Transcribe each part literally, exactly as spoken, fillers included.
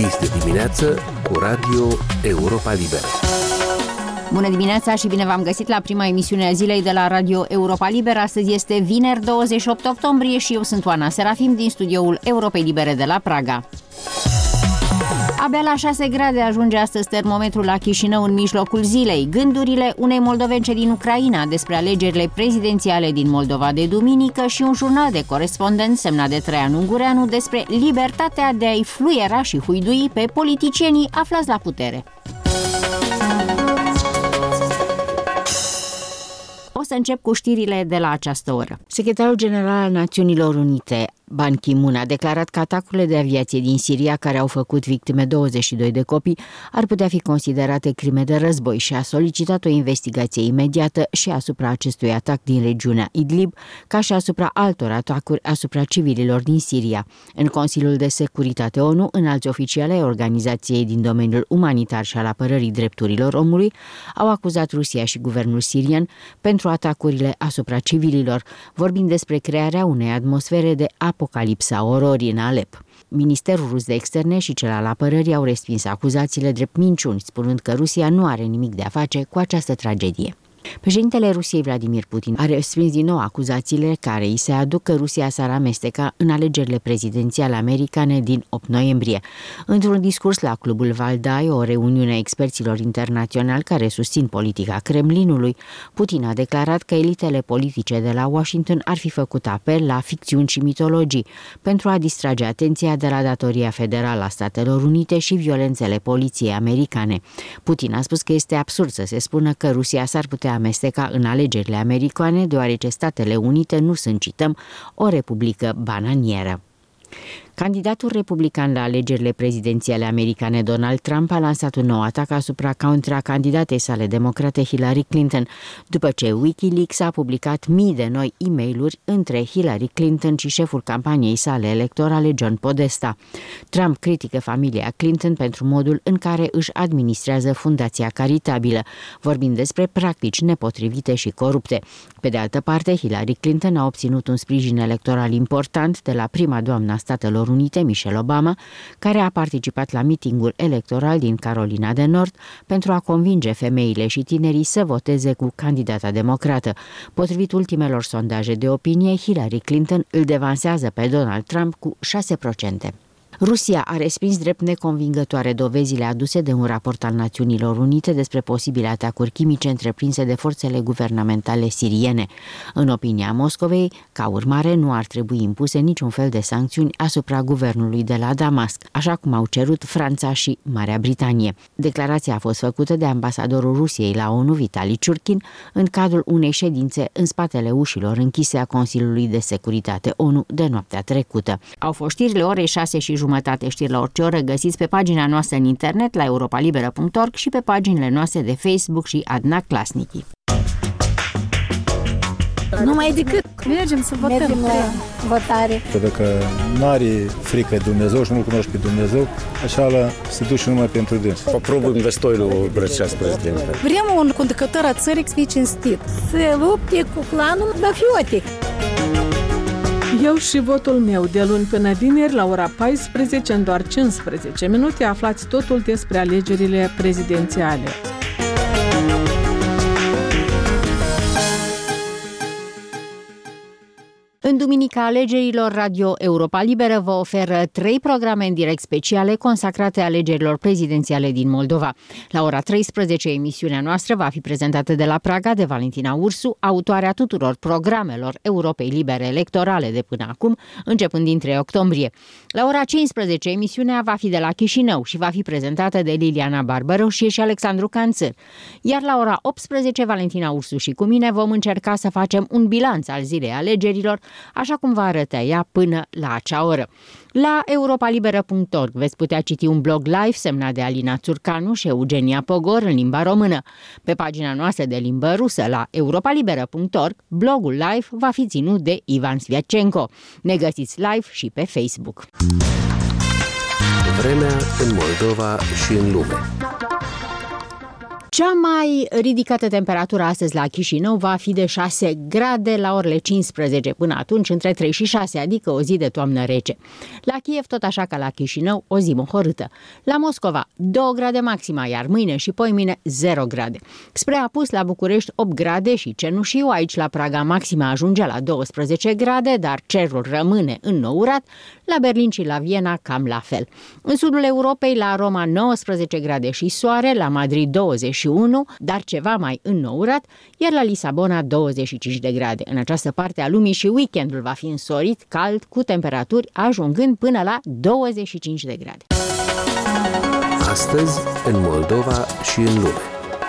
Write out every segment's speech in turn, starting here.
Este dimineață cu Radio Europa Liberă. Bună dimineața și bine v-am găsit la prima emisiune a zilei de la Radio Europa Liberă. Astăzi este vineri, douăzeci și opt octombrie și eu sunt Oana Serafim din studioul Europei Libere de la Praga. Abia la șase grade ajunge astăzi termometrul la Chișinău în mijlocul zilei. Gândurile unei moldovence din Ucraina despre alegerile prezidențiale din Moldova de duminică și un jurnal de corespondent semnat de Traian Ungureanu despre libertatea de a-i fluiera și huidui pe politicienii aflați la putere. O să încep cu știrile de la această oră. Secretarul General al Națiunilor Unite, Ban Ki-moon, a declarat că atacurile de aviație din Siria, care au făcut victime douăzeci și doi de copii, ar putea fi considerate crime de război și a solicitat o investigație imediată și asupra acestui atac din regiunea Idlib, ca și asupra altor atacuri asupra civililor din Siria. În Consiliul de Securitate ONU, înalți oficiali ai organizației din domeniul umanitar și al apărării drepturilor omului au acuzat Rusia și guvernul sirian pentru atacurile asupra civililor, vorbind despre crearea unei atmosfere de apocalipsa ororii în Alep. Ministerul rus de externe și cel al apărării au respins acuzațiile drept minciuni, spunând că Rusia nu are nimic de a face cu această tragedie. Președintele Rusiei Vladimir Putin a respins din nou acuzațiile care îi se aduc că Rusia s-ar amesteca în alegerile prezidențiale americane din opt noiembrie. Într-un discurs la Clubul Valdai, o reuniune a experților internaționali care susțin politica Kremlinului, Putin a declarat că elitele politice de la Washington ar fi făcut apel la ficțiuni și mitologii pentru a distrage atenția de la datoria federală a Statelor Unite și violențele poliției americane. Putin a spus că este absurd să se spună că Rusia s-ar putea amesteca în alegerile americane, deoarece Statele Unite nu sunt, cităm, o republică bananieră. Candidatul republican la alegerile prezidențiale americane, Donald Trump, a lansat un nou atac asupra contracandidatei sale democrate Hillary Clinton, după ce Wikileaks a publicat mii de noi e-mail-uri între Hillary Clinton și șeful campaniei sale electorale, John Podesta. Trump critică familia Clinton pentru modul în care își administrează fundația caritabilă, vorbind despre practici nepotrivite și corupte. Pe de altă parte, Hillary Clinton a obținut un sprijin electoral important de la prima doamnă a Statelor Unite, Michelle Obama, care a participat la mitingul electoral din Carolina de Nord pentru a convinge femeile și tinerii să voteze cu candidata democrată. Potrivit ultimelor sondaje de opinie, Hillary Clinton îl devansează pe Donald Trump cu șase la sută. Rusia a respins drept neconvingătoare dovezile aduse de un raport al Națiunilor Unite despre posibile atacuri chimice întreprinse de forțele guvernamentale siriene. În opinia Moscovei, ca urmare, nu ar trebui impuse niciun fel de sancțiuni asupra guvernului de la Damasc, așa cum au cerut Franța și Marea Britanie. Declarația a fost făcută de ambasadorul Rusiei la ONU, Vitali Ciurkin, în cadrul unei ședințe în spatele ușilor închise a Consiliului de Securitate ONU de noaptea trecută. Au fost știrile orei șase și jumătate. Știri la orice oră găsiți pe pagina noastră în internet la europa liberă punct org și pe paginile noastre de Facebook și Adna Klasnichi. Numai decât mergem să votăm. Mergem la votare. Dacă nu are frică de Dumnezeu și nu-L cunoști pe Dumnezeu, așa la se duce numai pentru dâns. Попробуем достойную брăcească президента. Vrem un conducător a țării să fie cinstit. Să lupte cu clanul mafiotic. Eu și votul meu de luni până vineri la ora paisprezece în doar cincisprezece minute aflați totul despre alegerile prezidențiale. În duminica alegerilor, Radio Europa Liberă vă oferă trei programe în direct speciale consacrate alegerilor prezidențiale din Moldova. La ora treisprezece, emisiunea noastră va fi prezentată de la Praga de Valentina Ursu, autoarea tuturor programelor Europei Libere electorale de până acum, începând din trei octombrie. La ora cincisprezece, emisiunea va fi de la Chișinău și va fi prezentată de Liliana Barbăroșie și Alexandru Canțăr. Iar la ora optsprezece, Valentina Ursu și cu mine vom încerca să facem un bilanț al zilei alegerilor, așa cum va arăta ea până la acea oră. La europa liberă punct org veți putea citi un blog live semnat de Alina Țurcanu și Eugenia Pogor în limba română. Pe pagina noastră de limbă rusă la europa liberă punct org, blogul live va fi ținut de Ivan Sviatcenko. Ne găsiți live și pe Facebook. Vremea în Moldova și în lume. Cea mai ridicată temperatură astăzi la Chișinău va fi de șase grade la orele cincisprezece, până atunci între trei și șase, adică o zi de toamnă rece. La Kiev tot așa ca la Chișinău, o zi mohorâtă. La Moscova două grade maxima, iar mâine și poimine zero grade. Spre apus la București opt grade și cenușiu, aici la Praga maxima ajunge la douăsprezece grade, dar cerul rămâne înnourat, la Berlin și la Viena cam la fel. În sudul Europei, la Roma nouăsprezece grade și soare, la Madrid douăzeci și unu, dar ceva mai înnourat, iar la Lisabona douăzeci și cinci de grade. În această parte a lumii și weekendul va fi însorit, cald, cu temperaturi ajungând până la douăzeci și cinci de grade. Astăzi, în Moldova și în lume.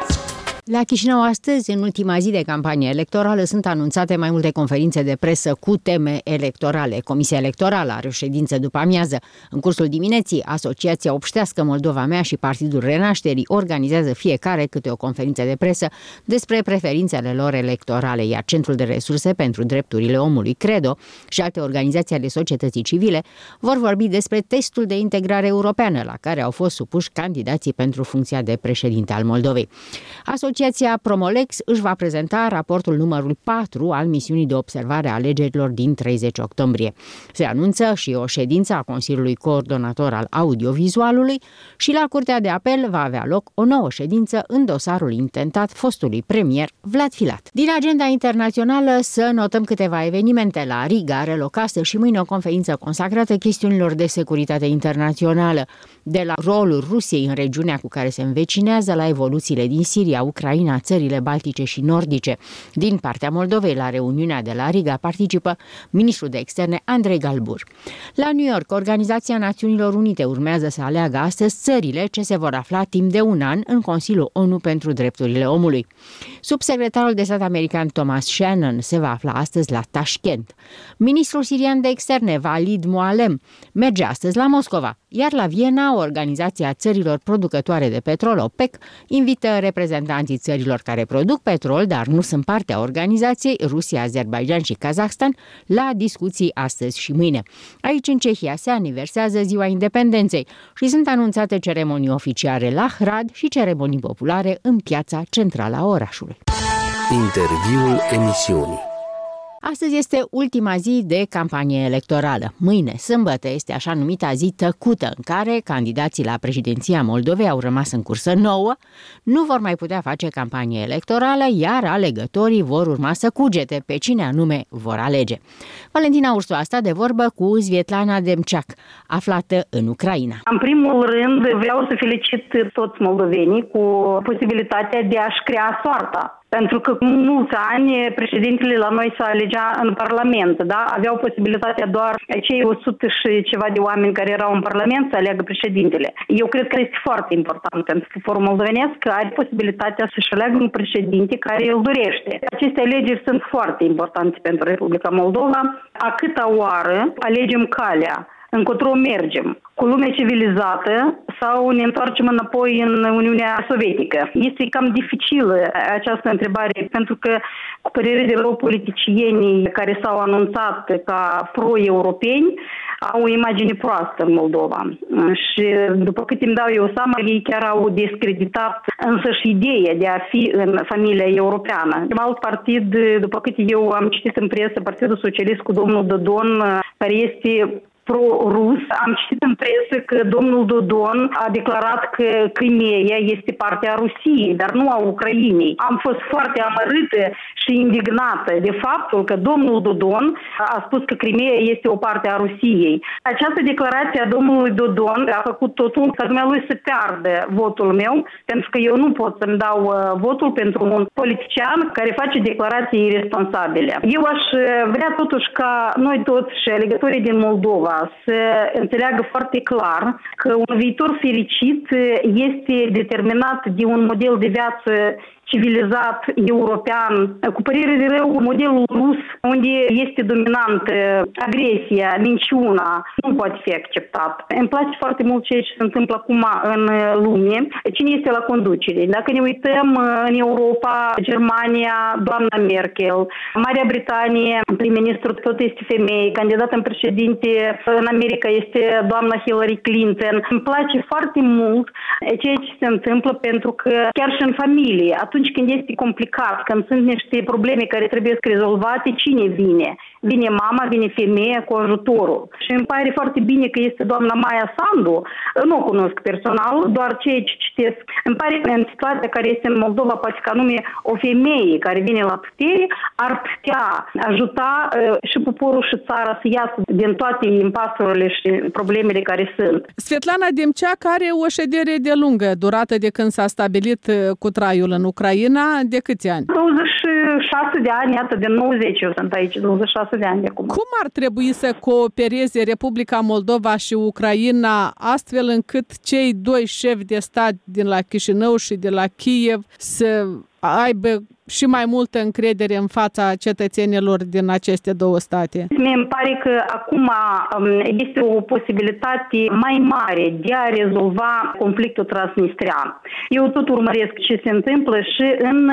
La Chișinău astăzi, în ultima zi de campanie electorală, sunt anunțate mai multe conferințe de presă cu teme electorale. Comisia Electorală are o ședință după amiază. În cursul dimineții, Asociația Obștească Moldova Mea și Partidul Renașterii organizează fiecare câte o conferință de presă despre preferințele lor electorale, iar Centrul de Resurse pentru Drepturile Omului, CREDO, și alte organizații ale societății civile vor vorbi despre testul de integrare europeană la care au fost supuși candidații pentru funcția de președinte al Moldovei. Asociația Promolex își va prezenta raportul numărul patru al misiunii de observare a alegerilor din treizeci octombrie. Se anunță și o ședință a Consiliului Coordonator al Audiovizualului și la Curtea de Apel va avea loc o nouă ședință în dosarul intentat fostului premier Vlad Filat. Din agenda internațională să notăm câteva evenimente. La Riga are loc astăzi și mâine o conferință consacrată chestiunilor de securitate internațională, de la rolul Rusiei în regiunea cu care se învecinează la evoluțiile din Siria, Ucraina, țările baltice și nordice. Din partea Moldovei, la reuniunea de la Riga participă ministrul de externe Andrei Galbur. La New York, Organizația Națiunilor Unite urmează să aleagă astăzi țările ce se vor afla timp de un an în Consiliul ONU pentru Drepturile Omului. Subsecretarul de stat american Thomas Shannon se va afla astăzi la Tashkent. Ministrul sirian de externe Walid Mualem merge astăzi la Moscova, iar la Viena, Organizația Țărilor Producătoare de Petrol, OPEC, invită reprezentanții țărilor care produc petrol, dar nu sunt parte a organizației, Rusia, Azerbaidjan și Kazahstan, la discuții astăzi și mâine. Aici, în Cehia, se aniversează Ziua Independenței și sunt anunțate ceremonii oficiale la Hrad și ceremonii populare în piața centrală a orașului. Interviul emisiunii. Astăzi este ultima zi de campanie electorală. Mâine, sâmbătă, este așa numita zi tăcută, în care candidații la președinția Moldovei au rămas în cursă nouă, nu vor mai putea face campanie electorală, iar alegătorii vor urma să cugete pe cine anume vor alege. Valentina Ursu a stat de vorbă cu Svetlana Demceac, aflată în Ucraina. În primul rând, vreau să felicit toți moldovenii cu posibilitatea de a-și crea soarta. Pentru că mulți ani președintele la noi se alegea în Parlament, da? Aveau posibilitatea doar cei o sută și ceva de oameni care erau în Parlament să aleagă președintele. Eu cred că este foarte important pentru poporul moldovenesc că are posibilitatea să-și aleagă un președinte care îl dorește. Aceste alegeri sunt foarte importante pentru Republica Moldova. A câta oară alegem calea, încotro mergem, cu lumea civilizată sau ne întoarcem înapoi în Uniunea Sovietică? Este cam dificilă această întrebare, pentru că, cu părere de rău, politicienii care s-au anunțat ca pro-europeni au o imagine proastă în Moldova. Și după cât îmi dau eu seama, ei chiar au discreditat însăși ideea de a fi în familia europeană. Alt partid, după cât eu am citit în presă, Partidul Socialist cu domnul Dodon, care este pro-rus. Am citit în presă că domnul Dodon a declarat că Crimeea este partea Rusiei, dar nu a Ucrainei. Am fost foarte amărâtă și indignată de faptul că domnul Dodon a spus că Crimeea este o parte a Rusiei. Această declarație a domnului Dodon a făcut totul ca dumnealui să piardă votul meu, pentru că eu nu pot să-mi dau uh, votul pentru un politician care face declarații irresponsabile. Eu aș vrea totuși ca noi toți și alegătorii din Moldova să înțeleagă foarte clar că un viitor fericit este determinat de un model de viață civilizat, european, cu părere de rău, modelul rus, unde este dominant agresia, minciuna, nu poate fi acceptat. Îmi place foarte mult ceea ce se întâmplă acum în lume. Cine este la conducere? Dacă ne uităm în Europa, Germania, doamna Merkel, Marea Britanie, prim-ministru tot este femeie, candidat în președinte în America este doamna Hillary Clinton. Îmi place foarte mult ceea ce se întâmplă pentru că chiar și în familie, atunci când este complicat, când sunt niște probleme care trebuie rezolvate, cine vine? Vine mama, vine femeia cu ajutorul. Și îmi pare foarte bine că este doamna Maia Sandu, nu o cunosc personal, doar ceea ce citesc. Îmi pare că în situația care este în Moldova, poate că anume o femeie care vine la putere, ar putea ajuta uh, și poporul și țara să iasă din toate impasurile și problemele care sunt. Svetlana Demceac are o ședere de lungă durată de când s-a stabilit cu traiul în Ucraina. De câți ani? douăzeci și șase de ani, iată, de nouăzeci eu sunt aici, douăzeci și șase de ani de acum. Cum ar trebui să coopereze Republica Moldova și Ucraina astfel încât cei doi șefi de stat din la Chișinău și de la Kiev să aibă și mai multă încredere în fața cetățenilor din aceste două state? Mie îmi pare că acum este o posibilitate mai mare de a rezolva conflictul transnistrian. Eu tot urmăresc ce se întâmplă și în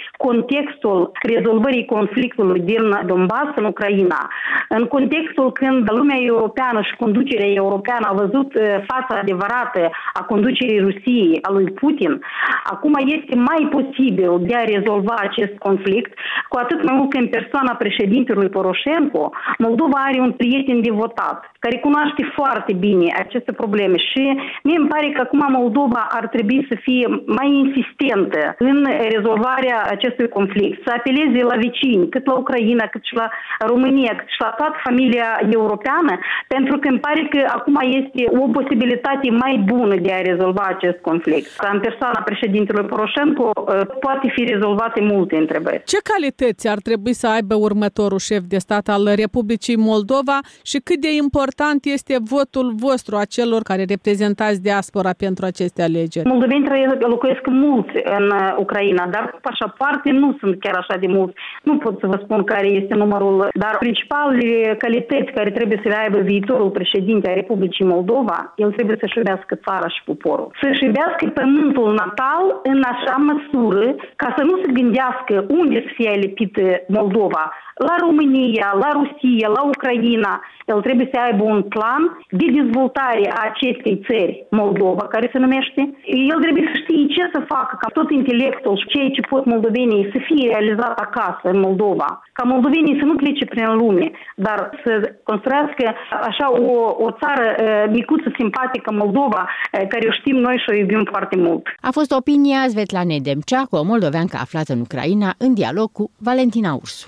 contextul rezolvării conflictului din Donbass în Ucraina, în contextul când lumea europeană și conducerea europeană a văzut fața adevărată a conducerii Rusiei, a lui Putin, acum este mai posibil de a rezolva acest conflict, cu atât mai mult că în persoana președintelui Poroșenko, Moldova are un prieten devotat, care cunoaște foarte bine aceste probleme și mie îmi pare că acum Moldova ar trebui să fie mai insistentă în rezolvarea acestui conflict, să apeleze la vecini, cât la Ucraina, cât și la România, cât și la toată familia europeană, pentru că îmi pare că acum este o posibilitate mai bună de a rezolva acest conflict. În persoana președintelui Poroșenko poate fi rezolvate multe întrebări. Ce calități ar trebui să aibă următorul șef de stat al Republicii Moldova și cât de important este votul vostru a celor care reprezentați diaspora pentru aceste alegeri? Moldoveni locuiesc mulți în Ucraina, dar cu pașapoarte nu sunt chiar așa de mulți. Nu pot să vă spun care este numărul, dar principalele calități care trebuie să le aibă viitorul președinte a Republicii Moldova, el trebuie să-și iubească țara și poporul. Să-și iubească pământul natal în așa măsură ca să nu se gândească unde să fie lipită Moldova, la România, la Rusia, la Ucraina. El trebuie să aibă un plan de dezvoltare a acestei țări, Moldova, care se numește. El trebuie să știe ce să facă, ca tot intelectul și ceea ce pot moldovenii să fie realizat acasă, în Moldova. Ca moldovenii să nu plece prin lume, dar să construiască așa o, o țară micuță, simpatică, Moldova, care o știm noi și o iubim foarte mult. A fost opinia Svetlanei Demceac, o moldoveancă aflată în Ucraina, în dialog cu Valentina Ursu.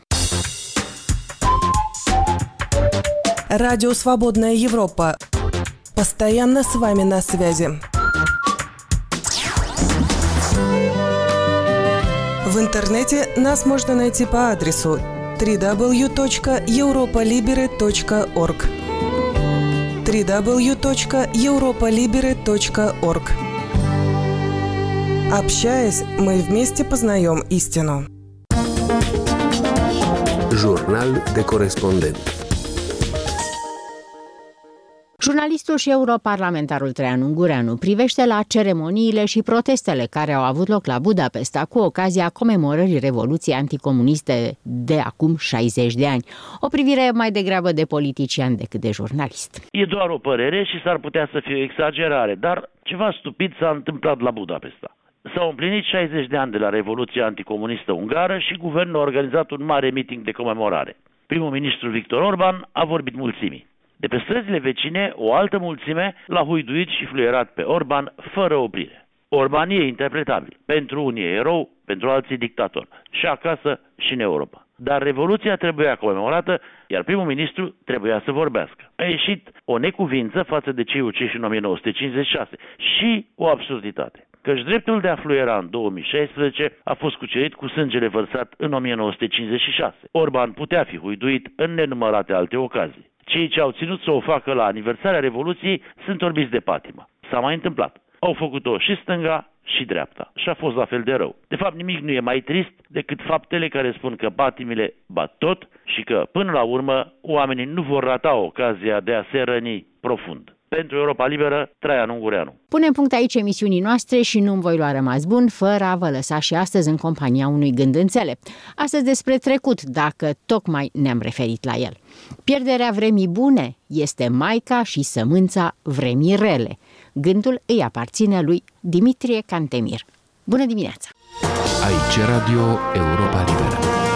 Радио «Свободная Европа». Постоянно с вами на связи. В интернете нас можно найти по адресу дабл ю дабл ю дабл ю точка европа либере точка орг дабл ю дабл ю дабл ю точка европа либере точка орг. Общаясь, мы вместе познаем истину. Jurnal de corespondent. Jurnalistul și europarlamentarul Traian Ungureanu privește la ceremoniile și protestele care au avut loc la Budapesta cu ocazia comemorării Revoluției anticomuniste de acum șaizeci de ani. O privire mai degrabă de politician decât de jurnalist. E doar o părere și s-ar putea să fie o exagerare, dar ceva stupid s-a întâmplat la Budapesta. S-au împlinit șaizeci de ani de la Revoluția anticomunistă ungară și guvernul a organizat un mare meeting de comemorare. Primul ministru Viktor Orban a vorbit mulțimii. De pe străzile vecine, o altă mulțime l-a huiduit și fluierat pe Orban fără oprire. Orban e interpretabil. Pentru unii e erou, pentru alții dictator. Și acasă și în Europa. Dar Revoluția trebuia comemorată, iar primul ministru trebuia să vorbească. A ieșit o necuvință față de cei uciși în o mie nouă sute cincizeci și șase și o absurditate. Căci dreptul de a fluiera în două mii șaisprezece a fost cucerit cu sângele vărsat în o mie nouă sute cincizeci și șase. Orban putea fi huiduit în nenumărate alte ocazii. Cei ce au ținut să o facă la aniversarea Revoluției sunt orbiți de patimă. S-a mai întâmplat. Au făcut-o și stânga și dreapta. Și a fost la fel de rău. De fapt, nimic nu e mai trist decât faptele care spun că patimile bat tot și că, până la urmă, oamenii nu vor rata ocazia de a se răni profund. Pentru Europa Liberă, Traian Ungureanu. Punem punct aici emisiunii noastre și nu-mi voi lua rămas bun fără a vă lăsa și astăzi în compania unui gând înțelept. Astăzi despre trecut, dacă tocmai ne-am referit la el. Pierderea vremii bune este maica și sămânța vremii rele. Gândul îi aparține lui Dimitrie Cantemir. Bună dimineața! Aici Radio Europa Liberă.